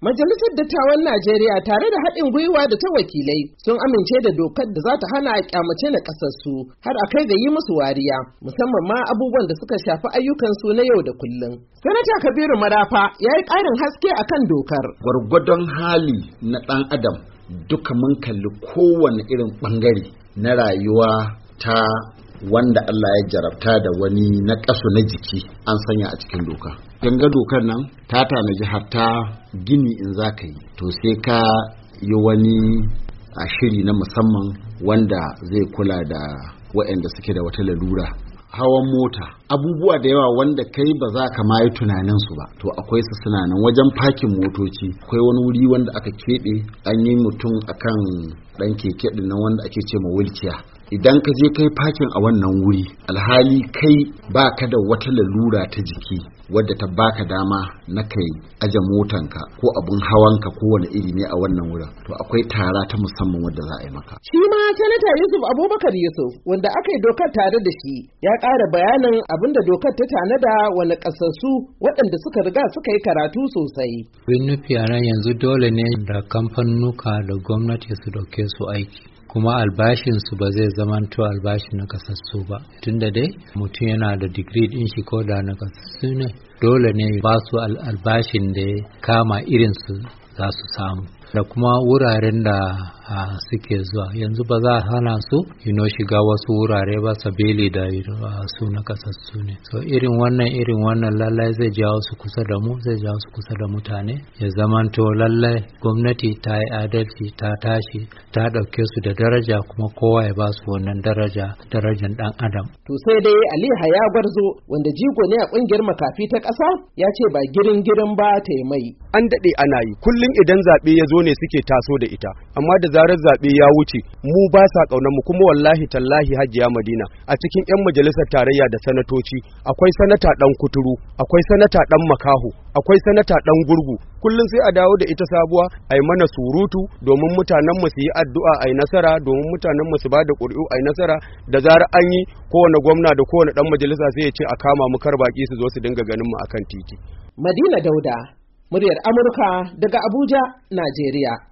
Majalisar Dattawan Najeriya tare da haɗin gwiwa da ta wakilai sun amince da dokar da za ta hana a kyamace na ƙasarsu har a kai ga yi musu wariya, musamman ma abubuwan da suka shafi ayyukansu na yau da kullum. Sanata Kabiru Marafa ya yi ƙarin haske akan dokar. Gwargwadon hali na ɗan adam duka mun kalli kowane irin ɓangare na rayuwa ta wanda Allah ya jarabta da wani na ƙasu na jiki an sanya a cikin doka. Ganga dokar nan ta tanaji hatta gini in za ka yi to sai ka yi wani a shiri na musamman wanda zai kula da waɗanda suke da wata lalura. Hawan mota abubuwa da yawa wanda kai ba za ka ma yi tunanin su ba to akwai su suna nan. Wajen fakin motoci akwai wani wuri wanda aka keɓe an yi mutum akan ɗan keke ɗin nan wanda ake ce ma wheelchair. Idan ka je kai fakin a wannan wuri alhali kai baka da wata lalura ta jiki wadda ta baka dama na kai aje motanka ko abun hawanka ko wani iri ne a wannan wurin to akwai tara ta musamman wadda za a yi maka. Shi ma Sanata Yusuf Abubakar Yusuf wanda aka yi dokar tare da shi ya ƙara bayanin abinda dokar ta tanada wani ƙasassu waɗanda suka riga suka yi karatu sosai. Bin nufi a nan yanzu dole ne da kamfanuka da gwamnati su dauke su aiki. Kuma albashinsu ba zai zamanto albashi na kasassu ba tunda dai mutum yana da digiri din shi ko da na kasassu ne dole ne ba su albashin da ya kama irinsu za su samu da kuma wuraren da suke zuwa yanzu ba za a hana su shiga wasu wurare ba sabili da su na kasassu ne so irin wannan lallai zai jawo su kusa da mu zai jawo su kusa da mutane ya zamanto lallai gwamnati ta yi adalci ta tashi ta ɗauke su da daraja kuma kowa ya ba su wannan darajan dan adam. To sai dai Ali Haya Gwarzo wanda jigo ne a kungiyar makafi ta ƙasa ya ce ba girin ba ta yi mai. An daɗe ana yi kullum idan zaɓe ya zo ne suke taso da ita amma da zarar zaɓe ya wuce mu ba sa ƙaunar mu kuma wallahi tallahi Hajiya Madina a cikin 'yan majalisar tarayya da sanatoci akwai sanata ɗan kuturu akwai sanata ɗan makaho akwai sanata ɗan gurgu kullum sai a dawo da ita sabuwa a yi mana surutu domin mutanen mu su yi addu'a a yi nasara domin mutanen mu su ba da ƙuri'u a yi nasara da zarar an yi kowane gwamna da kowane ɗan majalisa sai ya ce a kama mu kar baƙi su zo su dinga ganin mu akan titi. Madina Dauda, muryar Amurka daga Abuja, Najeriya.